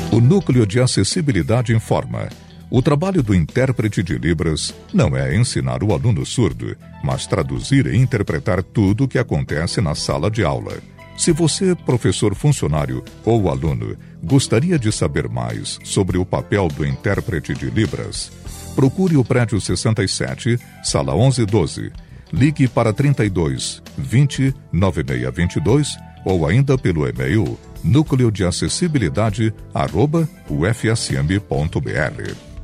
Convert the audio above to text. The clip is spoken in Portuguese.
O Núcleo de Acessibilidade informa: o trabalho do intérprete de Libras não é ensinar o aluno surdo, mas traduzir e interpretar tudo o que acontece na sala de aula. Se você, professor funcionário ou aluno, gostaria de saber mais sobre o papel do intérprete de Libras, procure o prédio 67, sala 1112. Ligue para 32 20 9622 ou ainda pelo e-mail núcleodeacessibilidade@ufsm.br.